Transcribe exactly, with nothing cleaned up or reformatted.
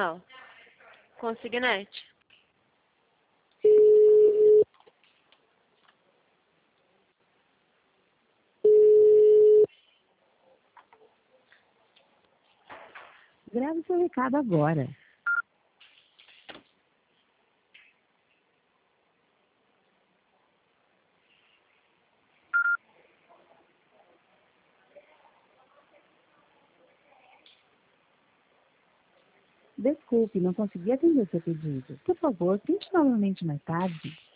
Não. Consignete. Grave seu recado agora. Desculpe, não consegui atender seu pedido. Por favor, tente novamente mais tarde.